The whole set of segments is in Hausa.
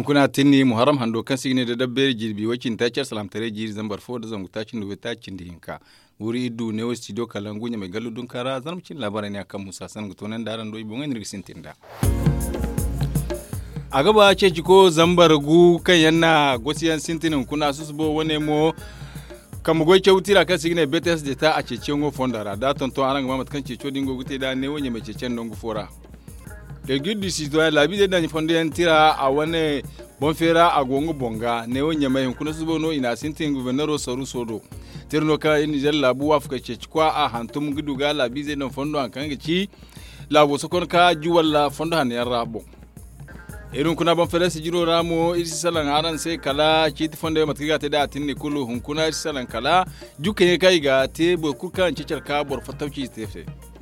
kuna tinni muharram hando kan signe da dabbe jirbi wakin ta cer salam tare jiri zambar fo da zangu tacin da tacin da hinka wuri iddu ne wasi do kalangu nya mai galludun kara zarmcin labaran ne akan Musa san gutonan daran do ibon ngin sintinda a gaba ce ko zambar gu kan yanna gosiyan sintinin kuna susbo wane mo kam goy cewtira kan signe BTS de ta a cece ngo fondara da tonto aranga mamat kan ceco dingo gute da ne wonye me cecen dongu fora le guide du citoyen la vie de dan fonde tira a wane bon fera a gongo bonga ne wonye me kuna subo no ina sintin gouverneur soru sodo tirno ka in jel labu afka cece kwa a hantum guduga la vie de dan fondo an kan ci labo sokon ka juwalla fondo han yarabo irin kuna ban fere su jiro ramo isi salan haran sai kala kiti fonda ya matiga ta da tinne kullu hun kuna isi salan kala juke ne kai ga te bo kukan cicar ka bor fatauci tefe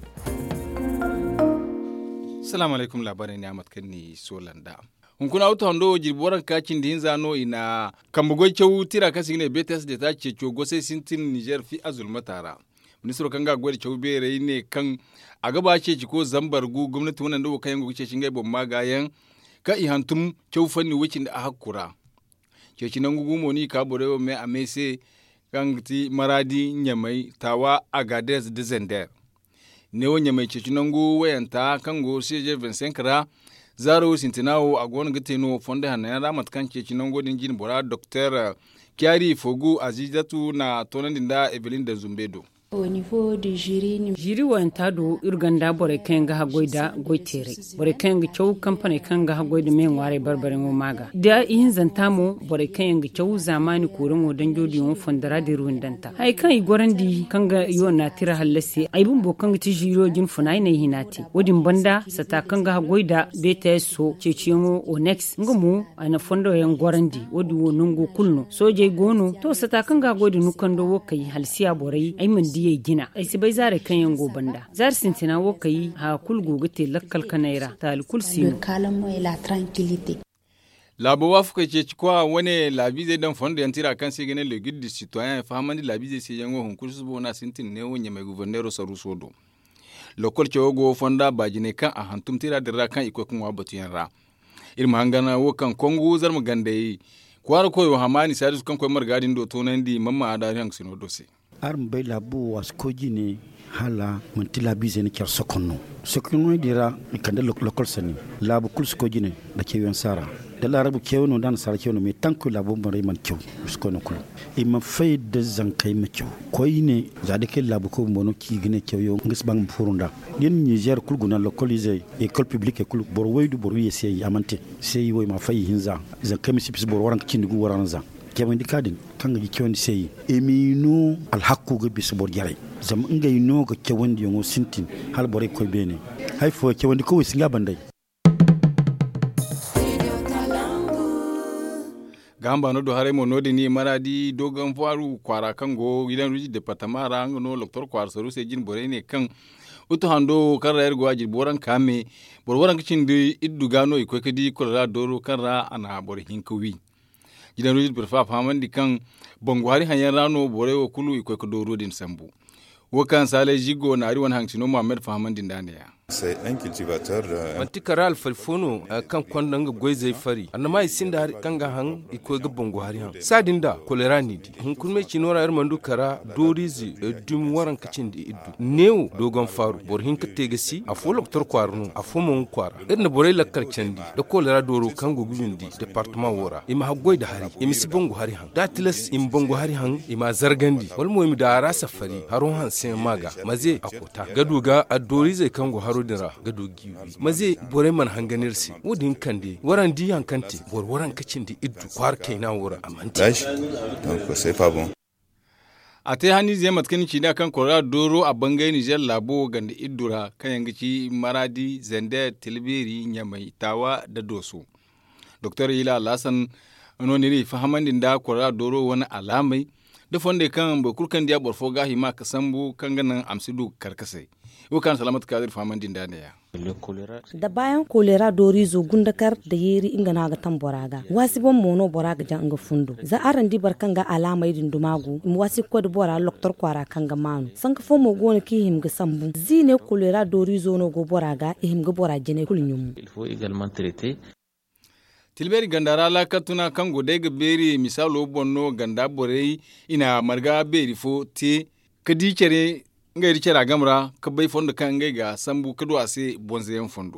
assalamu alaikum labarin ne amat kanni solanda hun kuna auto hondo jirboran kakin din zano ina kambugo cewu tira kasi ne BTS da ta ce cogo sai sintin Niger fi azul matara ministro kanga gwada cewu bere ne kan a gaba ce ko zambar gu gwamnati wannan da kayan gu ce shingai bon magayen ka ihantum cew fanni wicin da hakura ceci nan gugumo ni ka borewo me amese kangti maradi nyamai tawa agades de zender ne wonya mai ceci nan gu wayanta kango CJ Vincent Kra zaro sintinawo agon giteno fonde hanan ramat kan ceci nan godin jin bora Dr. Kiari Fogu Azizatu na tonandinda Evelyn de Zumbedo au niveau du jiri wanta do urganda bore kenga hagoida goitere bore kenga chow company kanga hagoida men ware barbare mo maga da in zanta mo bore kenga chow zamani kurin wodan jodi won fondara de ruindanta hay kan igorandi kanga yona tira halasi ay bumbo kanga ti jiro jin funai ne hinati wodin banda sata kanga hagoida BTSO ceciyo onex ngumu ana fondo yan gorandi wodi wonungo kulno soje gono to sata kanga hagoida nukando wokai halsiya borai ay man ye gina ai sibai zare kan yango banda zar sintina wokai ha kulgu gate lakkal kanaira tal kulsino calme et la tranquillité labo wafuka ce kwa wane labize dan fondo yantira kan sai gane le guide du citoyen fahamandi labize sai yango hun kursu bona sintin ne wonya mai gouverneur saru sodo lokol ce wogo fonda bajine kan a hantum tira dirra kan iko kun wabatu yanra irma hangana wo kan kongu zarmu gande kwar koyo hamani sai kan koy margadin do tonandi mamma ada yang sino dose arm bay labu waskoji ne hala mantila bize ne kyar sokonno sokonno dira kande lokol sani labu kulskoji ne da ke yon sara da larabu kewno dan sara kewno me tanku labu bare man kew skono kul imma fay de zankay me kew koy ne zade ke labu ko mono ki gine kew yo ngis bang furunda den Niger kulguna localisé école publique et kul bor waydu bor yesi amante sey woy ma fay hinza zankay mi sipis bor waran kindugu waranza kewandi kadin kanga gi kewandi sey emino al hakku go bis bor jare zam ngay no go kewandi yo sintin hal bore koy bene hay fo kewandi ko wisinga banday gamba no do hare mo nodi ni maradi dogan faru kwara kango gidan ruji departement rango no docteur kwar soru se jin bore ne kan uto hando karra ergo ajir boran kame boran kicin de iddu gano iko kedi kola doro karra ana bore hinkuwi gidan ruji burfa famandi kan bongwari hanyan rano bore wo kulu iko ko doro din sambu wakan sale jigo na riwan hangsino Muhammad famandi ndaneya c'est un cultivateur antikaral falfono kan kwandanga goizai fari annama isinda kanga han iko ga bongo hari han sadinda kolera ni di hun kunme cinora yar mandu kara dorizi dum waran kacin di iddu new dogon faru bor hin ka tegasi afo doktor kwarnu afo mon kwara irna borai lakkar candi da kolera doro kango gujundi departement wora ima hagoy da hari imi si bongo hari han datilas im bongo hari han ima zargandi wal mo imi da rasa fari haron han sen maga maze akota gaduga adorize kango dira gado giwi maze bore man hanganirsi wodin kande waran di hankante bor waran kacin di iddu kwar kaina wora amanti donc c'est pas bon ate hani zai matkin ci da kan kora doro a bangai Niger labo ganda iddura kan yangici maradi zande tilbiri nyamai tawa da doso dr ila lasan no ne fahamandin da kora doro wani alamai da fonde kan bokurkan dia borfo gahi ma kasambu kan ganan amsidu karkasai wukan salamat kadir famandin da ne ya da bayan kolera dorizo gundakar da yeri inga naga tamboraga wasi bon mono boraga janga fundo za arandi barkanga alama idin dumagu wasi kod bora loktor kwara kanga manu sanka fomo gona ki himga sambu zine kolera dorizo no go boraga himga bora jene kulnyum il faut également traiter tilberi gandara la katuna kango dega beri misalo bonno ganda borei ina marga beri fo te kadi cere ngai cera gamra ka bai fondo kan ngai ga sambu kadu ase bonzen fondo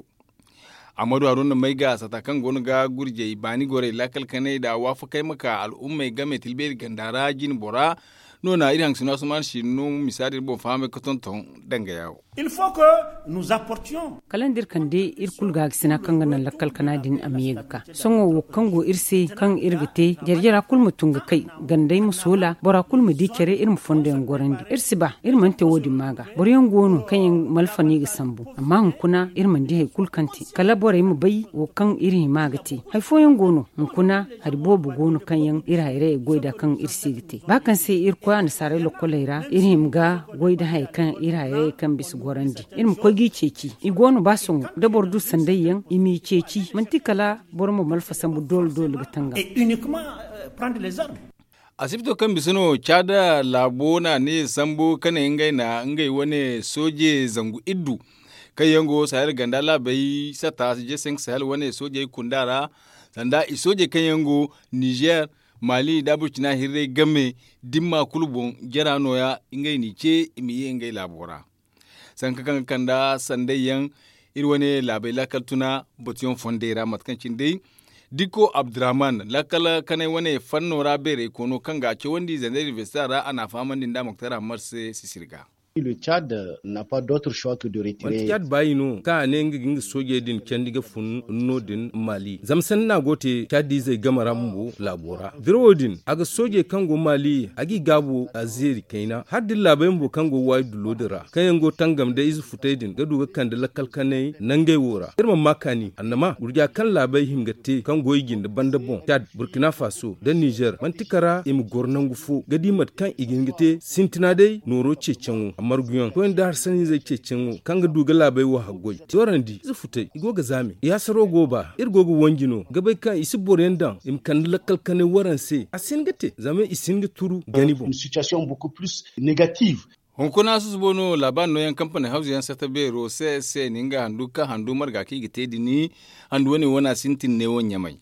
amadu haruna mai ga sata kan gonu ga gurje bani gore lakal kanai da wafa kai maka al'ummai game tilberi gandara jin bora nona iran suna suman shi no misali bo fami ko tonton danga yawo il faut que nous apportions kalandir kande irkul ga sina kanga nan lakkal kanadin amiyega songo wo kango irse kan irgite jarjara kul mutunga kai gandai musula bora kul mu dikere irin fondo en gorandi irsi ba irman te wodi maga boryan gonu kan malfani ga sambu amma hunkuna irman di kul kanti kala bora mu bai wo kan irin magati hay foyan gonu hunkuna haribo bu gonu kan yan iraire goida kan irsi gite ba kan sai irko an sare lokoleira irin ga goida hay kan iraire kan bis gorandi irin ko gi ceci igonu basun da bordu sandayyan imi ceci mantikala bormo malfasan bu dol gatanga et uniquement prendre les armes asibito kan bisino chada labona ne sambo kana ngai wane soje zangu iddu kai yango sayar gandala bai sata je sen sahel wane soje kundara sanda isoje kan yango Niger Mali da Burkina hirre game dimma kulubon jarano ya ngai ni ce imi ngai labora sanka kan kanda sandayan irwane labai lakal tuna botion fondera matkancin dai diko Abdurrahman lakala kanai wane fannora bere kono kanga ce wandi zandari vestara ana faman din da muktara marse sisirga Le Tchad n'a pas d'autre choix que de retirer. Le Tchad bayino ka ne ngi soje din kendiga fun no din Mali. Zamsan na gote Tchad zai gama rambo labora. Dirodin aga soje kango Mali agi gabo azeri kaina haddin labayin bo kango wai dulodira. Kayango tangam da izu futaidin gadu ga kan da lakal kanai nangai wora. Irman makani annama urja kan labai himgate kango yigin da bandabon Tchad Burkina Faso da Niger mantikara im gornangu fu gadi mat kan igingite sintina dai noro cecen marguyan ko inda har sani zai ce cin kanga duga labai wa hagoi torandi zufutai igoga zame ya saro goba irgogo wangino gabai kan isi borendan imkan lakal kane waranse asin gate zame isin turu gani bon une situation beaucoup plus négative. Hunkuna su bono laban no yan kamfanin hausa yan sata bero sai ninga handu marga ki gite dini handu wani wana sintin ne wonya mai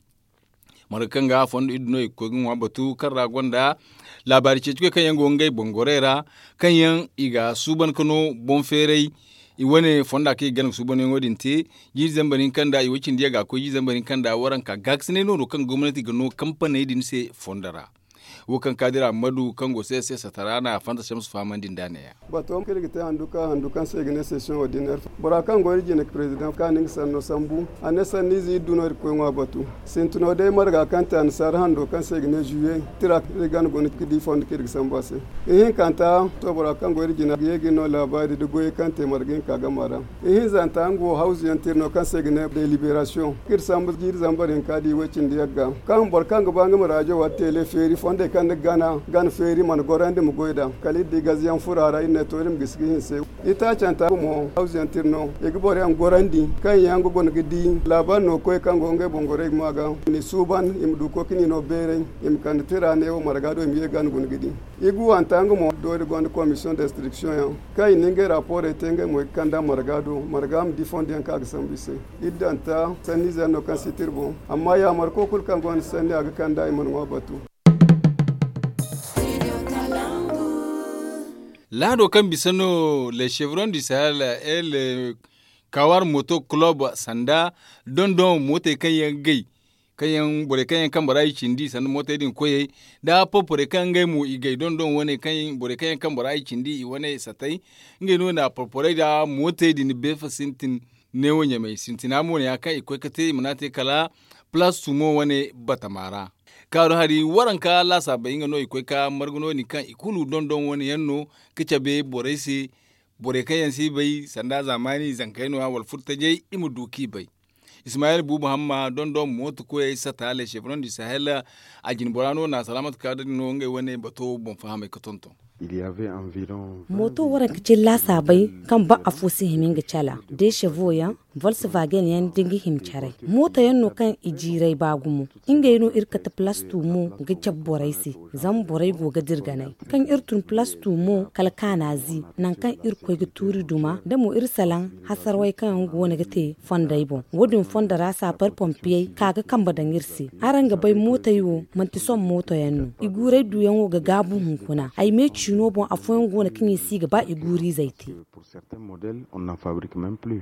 markan ga fondo idno ikogin wa batu karra gonda labari ce cike kan yango ngai bongorera kan yan iga suban kano bonferei I wane fonda ke gan suban ngodin te yi zambarin kanda I wacin dia ga ko yi zambarin kanda waran ka gaksine no kan gwamnati ga no kamfani din se fondara wokan kadira madu kango sai satarana fanta shamsu faman din dane ya bato am kirgite handukan sai gane session ordinaire bora kan go rigine president kaning sanno sambu anesa nizi dunor ko ngwa batu sentuno de marga kanta an sar hando kan sai gane juye tira regan go nit di fond kirg sambase ehin kanta to bora kan go rigine yegi no labari de goye kante margin kaga mara ehin zanta ngo house yantirno kan sai gane de liberation kir sambu gir zambarin kadi wacin diaga kan bor kan go banga marajo wa tele feri fonde kan gan feri man gorande mu goida kali di gazian furara inne torim gisgi se ita chanta mo hausian tirno egbore am gorandi kan yango gon gidi laban no koy kan gonge bongore maga ni suban im du ko kini no bere im kan tirane o margado im ye gan gon gidi igu antango mo do de gon commission d'instruction ya kai ninge rapport etenge mo kanda margam di fondi an ka sambise idanta saniza no kan sitirbo amma ya marko kul kan gon sandi aga kanda imon wabatu Lado kan bisano le Chevron du Sahel et le Kawar Moto Club sanda don mote kayan gai kayan bore kayan kan barai cindi san mote din koye da popore kan gai mu igai don wone kayan bore kayan kan barai cindi wone satai ngai no na popore da mote din befa sintin ne wonya mai sintina mo ne akai ko kate munate kala plus sumo wone batamara karo hari waranka la sabai ngano ikoy ka marguno ni kan ikulu don woni yanno kicabe boresi bore kayan si bai sanda zamani zankaino wal furtaje imu duki bai Ismail Bu Muhammad don motu ko ay satale Chevron du Sahel ajin borano na salamat ka no ngai wone bato bon fahame ko tonton il y avait environ moto waran kicin la sabai kan ba afusi himin gicala de chevo ya Volkswagen yan dingi himchare mota yanno kan ijirai bagumu inga yano irkata plus 2 mo ga jabborai si zan borai go ga dirganai kan irtun plus 2 mo kalkana zi nan kan irko ga turi duma da mo irsalan hasarwai kan go na gate fondai bon wodin fonda rasa par pompier kaga kan badan irsi aranga bai mota yo manti son mota yanno igurai duyan ga gabu hunkuna ai me chino bon afon go na kin si ga ba iguri zaiti. Pour certains modèles, on n'en fabrique même plus.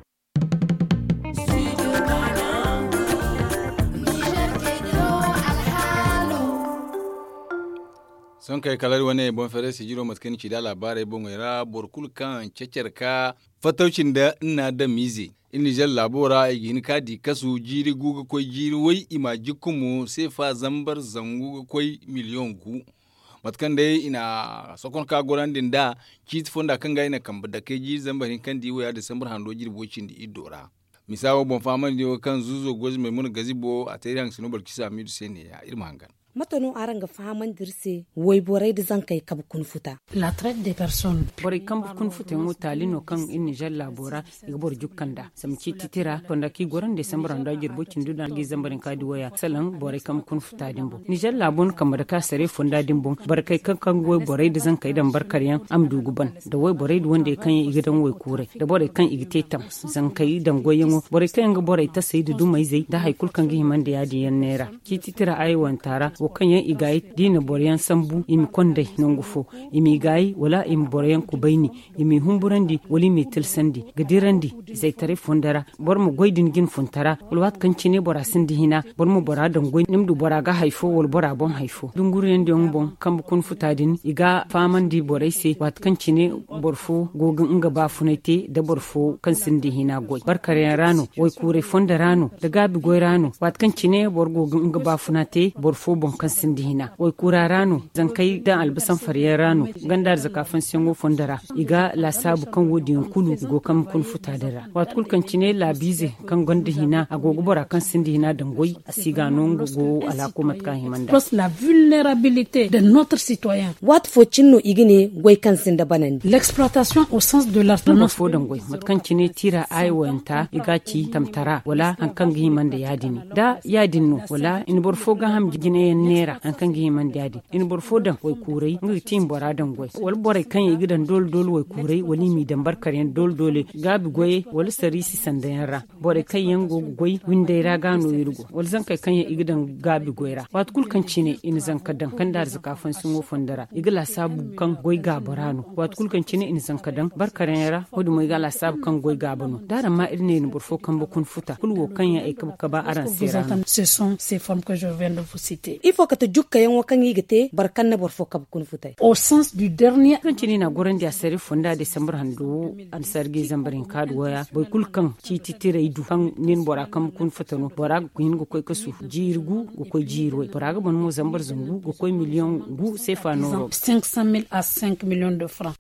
son kai kalar wani bon fere si jiro matkan ci da labarai bon era borkul kan cecerka fataucin da ina da mize in Nijar labora a gini kadi kasu jiri guga koi jiri wai imaji kumu sai fa zambar zangu koi miliyon gu matkan dai ina sokon ka goran din da kit fonda kan ga ina kamba da kai jiri zambarin kan di waya da sambar hando jiri bocin di idora misawo bon faman di kan zuzo gozi mai mun gazibo a tayi hang sinobar kisa mi du sene ya irma hangan matano aranga fahaman dirse wai borai da zan kai kab kun futa la traite des personnes borai kan kun futa mu talino kan in Niger labora ga bor jukkanda samci titira konda ki goran December anda girbo cindu da gi zambarin kadi waya salan borai kan kun futa dimbo Niger labon kam da ka sare fonda dimbo barkai kan wai borai da zan kai dan barkar yan amdu guban da wai borai da wanda kan yi gidan wai kure da borai kan igite tam zan kai dan goyen borai kan ga borai ta sai da dumai zai da haikul kan gi man da yadi yan naira ki titira aiwan tara wo kanyan igai dina boryan sambu imi konde nongufo imi gai wala imi boryan kubaini imi humburandi wali mi tilsandi gadirandi zai tare fondara bor mu goidin gin funtara walwat kancine bora sindi hina bor mu bora dan goy nimdu bora ga haifo wal bora bon haifo dunguren de bon kam kun futadin iga famandi boraise wat kancine borfo gogin inga ba funaite da borfo kan sindi hina goy barkare rano wai kure fondarano da gabi goy rano wat kancine bor gogin inga ba funate borfo bon kan sindi hina wai kura rano zan kai dan albisan fariyar rano gandar zakafan sengo fondara iga la sabu kan wodi kulu go kam kun futadara wat kul kancine la bize kan gonda hina agogo bora kan sindi hina dan goy asiga nongo go ala ko matka himanda la vulnérabilité de notre citoyen wat fo cinno igine goy kan sinda banan l'exploitation au sens de l'article no fo dan goy matkan cine tira aiwanta igaci tamtara wala an kan himanda yadini da yadinno wala in bor fo ga ham gine nera an kan himan dadi in bor fo dan goy kurai ngi tim bora dan goy wal boray kan yi gidan dol way kurai wali mi dan barkar yan dol dole gabi goy wal sarisi sandayanra boray kan yango goy winde ra gano yirgo wal zan kai kan yi gidan gabi goyra wat kul kan cine in zan kadan kan dar zakafan sun wofondara igala sabu kan goy gabarano wat kul kan cine in zan kadan barkar yara hodu mai gala sabu kan goy gabano dara ma irne ni bor fo kan bo kun futa kulwo kan ya e ka ba aran sera ce sont ces formes que je viens de vous citer il faut que tu jukka yan wakan yigite barkan na bor fo kab kun futai au sens du dernier kan cini na goran da sari fonda December hando an sargi zambarin kadwaya boy kulkan ci titire idu kan nin bora kam kun futano bora kuin go koy kasu jirgu go koy jirwe bora ga bon mo zambar zungu go koy million gu sefa no 500,000 à 5 millions de francs.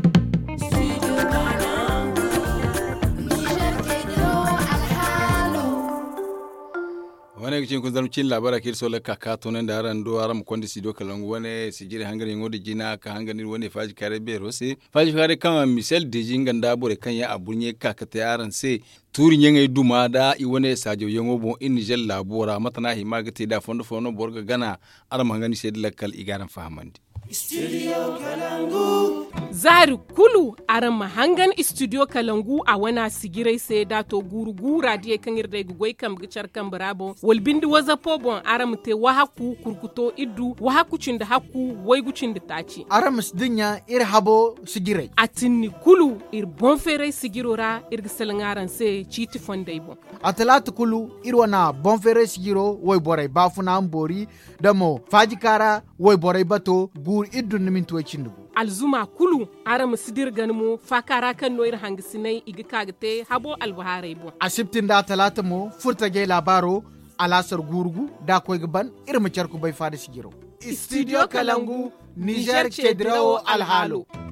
wani cikin kun zarmcin labara kir sola kaka tonan da aran do aram kondi sido kalangu wani sijiri hangari ngodi jina ka hangani wani faji kare be rose faji kare kan misel de jingan da bore kan ya abunye kaka ta aran se turi nyenga duma da i wani sajo yengo bon in Niger labora matana himagati da fondo fono borga gana aram hangani se lakal igaran fahamandi Studio Kalangu. Zari kulu aran mahangan Studio Kalangu a wana sigirai sai dato guru radiye kan irda gugoi kam gicar kan brabo walbindi waza pobon aram te wahaku kurkuto iddu wahaku cinda haku waigu cinda taci aram sdinya ir habo sigirai atinni kulu ir bonfere sigirora ir gisalangaran sai citi fondai bon atalatu kulu ir wana bonfere sigiro wai borai bafuna ambori damo fajikara wai borai bato iddu nimin tuwa cindugu alzuma kulu aram sidir ganmo fakara kan noir hangisinai igikagte habo albuharai bo asibtin da talata mo furtage labaro alasar gurgu da koy gaban irma charku bai fada sigiro Studio Kalangu Niger Chedrao Alhalo